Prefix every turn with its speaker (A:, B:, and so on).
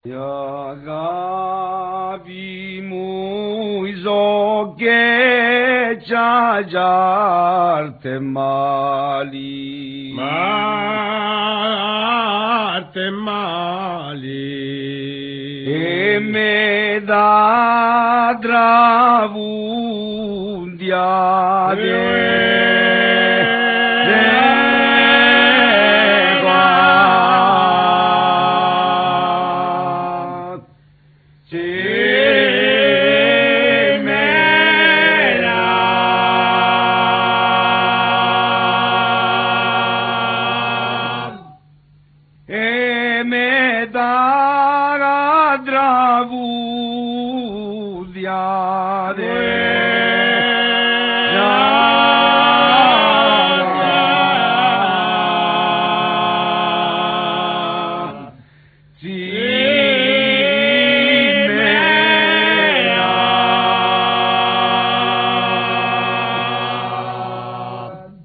A: Η αγάπη μου η ζω και τσατζάρτε μάλι.
B: Μάρτε μάλι.
A: Με τα τραγούδια με τα τραγούδια